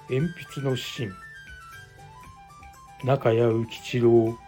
鉛筆の芯、中谷浮吉郎。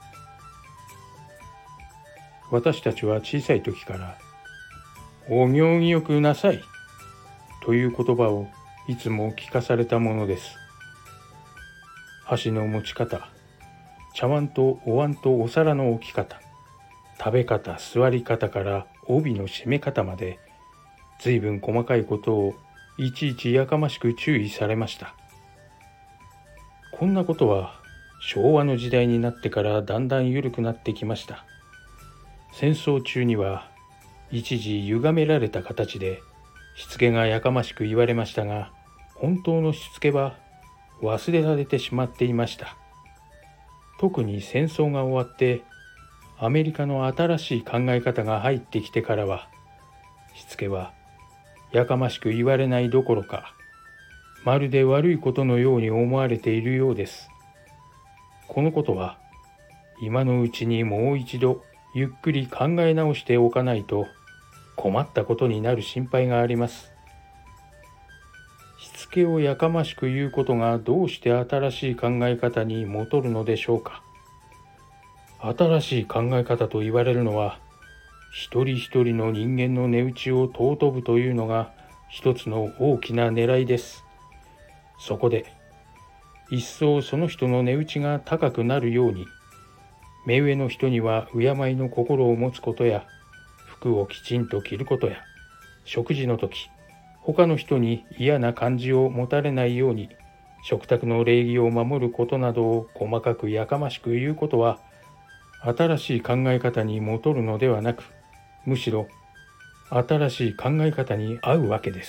私たちは小さい時からお行儀よくなさいという言葉をいつも聞かされたものです。箸の持ち方、茶碗とお椀とお皿の置き方、食べ方、座り方から帯の締め方まで、随分細かいことをいちいちやかましく注意されました。こんなことは昭和の時代になってからだんだん緩くなってきました。戦争中には一時歪められた形でしつけがやかましく言われましたが、本当のしつけは忘れられてしまっていました。特に戦争が終わってアメリカの新しい考え方が入ってきてからは、しつけはやかましく言われないどころか、まるで悪いことのように思われているようです。このことは今のうちにもう一度ゆっくり考え直しておかないと困ったことになる心配があります。しつけをやかましく言うことがどうして新しい考え方にもとるのでしょうか。新しい考え方と言われるのは、一人一人の人間の値打ちを尊ぶというのが一つの大きな狙いです。そこで一層その人の値打ちが高くなるように、目上の人には敬いの心を持つことや、服をきちんと着ることや、食事の時他の人に嫌な感じを持たれないように食卓の礼儀を守ることなどを細かくやかましく言うことは、新しい考え方にもとるのではなく、むしろ新しい考え方に合うわけです。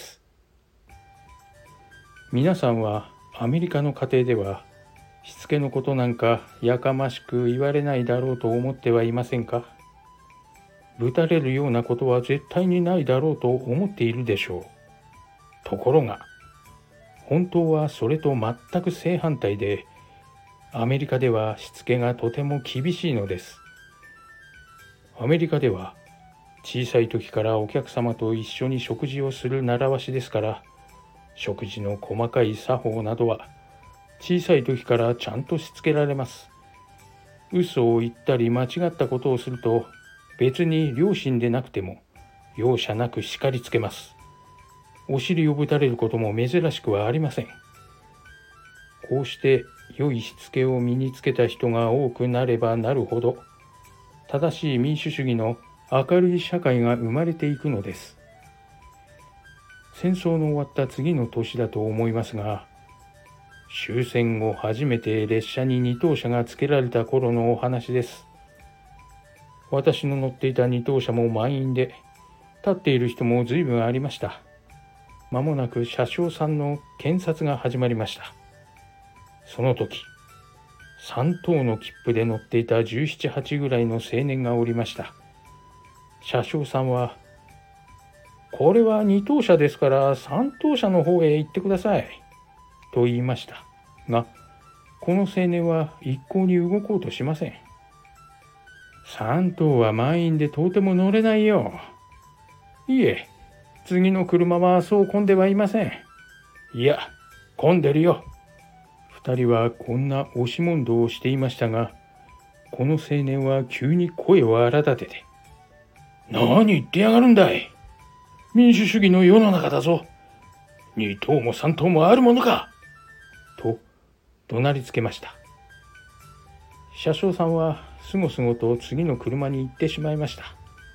皆さんはアメリカの家庭ではしつけのことなんかやかましく言われないだろうと思ってはいませんか。ぶたれるようなことは絶対にないだろうと思っているでしょう。ところが本当はそれと全く正反対で、アメリカではしつけがとても厳しいのです。アメリカでは小さい時からお客様と一緒に食事をする習わしですから、食事の細かい作法などは小さい時からちゃんとしつけられます。嘘を言ったり間違ったことをすると、別に両親でなくても容赦なく叱りつけます。お尻をぶたれることも珍しくはありません。こうして良いしつけを身につけた人が多くなればなるほど、正しい民主主義の明るい社会が生まれていくのです。戦争の終わった次の年だと思いますが、終戦後初めて列車に二等車がつけられた頃のお話です。私の乗っていた二等車も満員で、立っている人も随分ありました。間もなく車掌さんの検察が始まりました。その時、3等の切符で乗っていた17、8ぐらいの青年がおりました。車掌さんは、これは2等車ですから3等車の方へ行ってください、と言いました。が、この青年は一向に動こうとしません。3等は満員で到底も乗れないよ。いえ、次の車はそう混んではいません。いや、混んでるよ。二人はこんな押し問答をしていましたが、この青年は急に声を荒立てて、何言ってやがるんだい。民主主義の世の中だぞ。2等も3等もあるものか。と怒鳴りつけました。車掌さんはすごすごと次の車に行ってしまいました。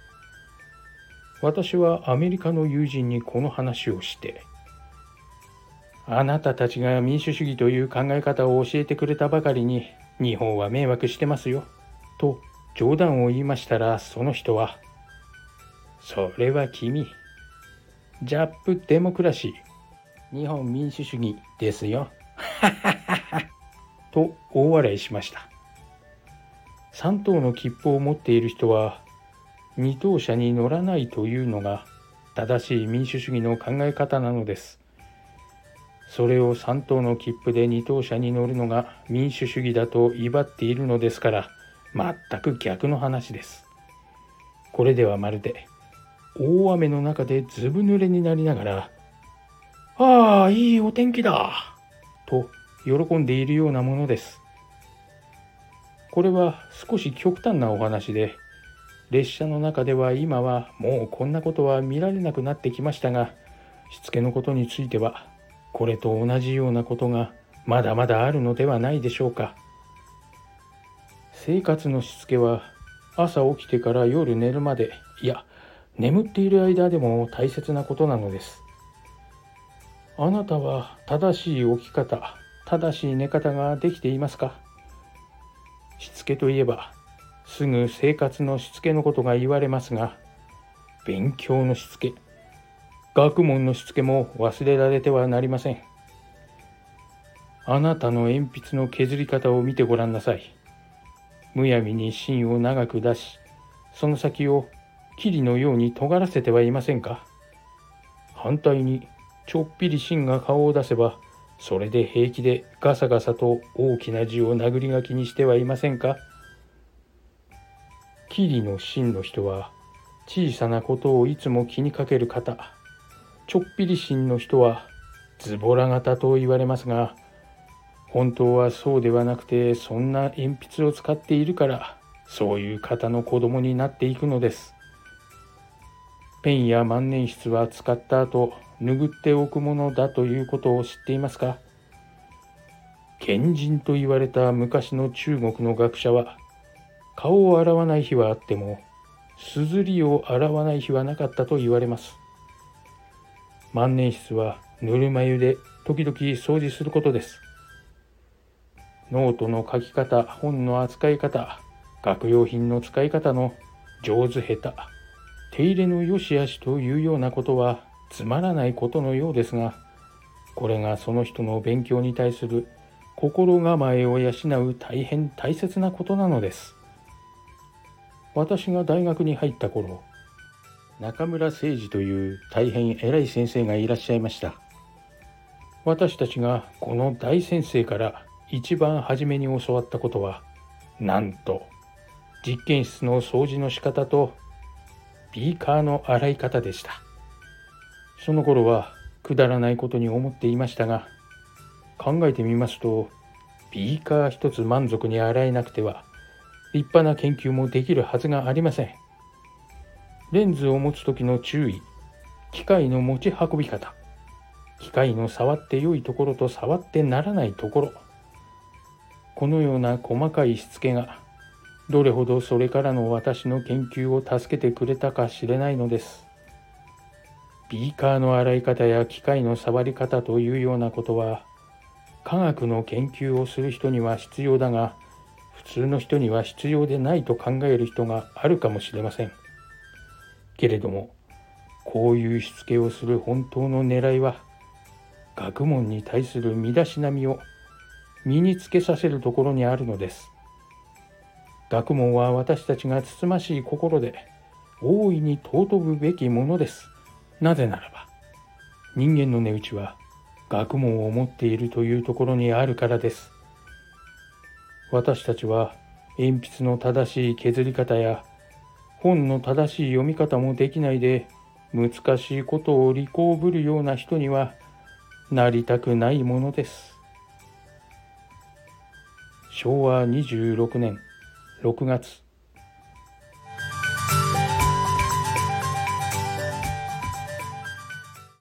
私はアメリカの友人にこの話をして、あなたたちが民主主義という考え方を教えてくれたばかりに日本は迷惑してますよ、と冗談を言いましたら、その人は、それは君、ジャップデモクラシー、日本民主主義ですよ。と大笑いしました。3等の切符を持っている人は2等車に乗らないというのが正しい民主主義の考え方なのです。それを3等の切符で2等車に乗るのが民主主義だと威張っているのですから、全く逆の話です。これではまるで大雨の中でずぶ濡れになりながら、ああ、いいお天気だと喜んでいるようなものです。これは少し極端なお話で、列車の中では今はもうこんなことは見られなくなってきましたが、しつけのことについてはこれと同じようなことがまだまだあるのではないでしょうか。生活のしつけは朝起きてから夜寝るまで、いや眠っている間でも大切なことなのです。あなたは正しい起き方、正しい寝方ができていますか？しつけといえばすぐ生活のしつけのことが言われますが、勉強のしつけ、学問のしつけも忘れられてはなりません。あなたの鉛筆の削り方を見てごらんなさい。むやみに芯を長く出し、その先を霧のように尖らせてはいませんか？反対にちょっぴり芯が顔を出せば、それで平気でガサガサと大きな字を殴り書きにしてはいませんか？霧の芯の人は小さなことをいつも気にかける方、ちょっぴり芯の人はズボラ型と言われますが、本当はそうではなくて、そんな鉛筆を使っているからそういう方の子供になっていくのです。ペンや万年筆は使った後拭っておくものだということを知っていますか？賢人と言われた昔の中国の学者は、顔を洗わない日はあっても硯を洗わない日はなかったと言われます。万年筆はぬるま湯で時々掃除することです。ノートの書き方、本の扱い方、学用品の使い方の上手下手、手入れの良し悪しというようなことはつまらないことのようですが、これがその人の勉強に対する心構えを養う大変大切なことなのです。私が大学に入った頃、中村誠二という大変偉い先生がいらっしゃいました。私たちがこの大先生から一番初めに教わったことは、なんと実験室の掃除の仕方とビーカーの洗い方でした。その頃はくだらないことに思っていましたが、考えてみますと、ビーカー一つ満足に洗えなくては立派な研究もできるはずがありません。レンズを持つ時の注意、機械の持ち運び方、機械の触って良いところと触ってならないところ、このような細かいしつけがどれほどそれからの私の研究を助けてくれたか知れないのです。ビーカーの洗い方や機械の触り方というようなことは、科学の研究をする人には必要だが、普通の人には必要でないと考える人があるかもしれません。けれども、こういうしつけをする本当の狙いは、学問に対する身だしなみを身につけさせるところにあるのです。学問は私たちがつつましい心で大いに尊ぶべきものです。なぜならば、人間の値打ちは学問を持っているというところにあるからです。私たちは鉛筆の正しい削り方や本の正しい読み方もできないで、難しいことを利口ぶるような人にはなりたくないものです。昭和26年6月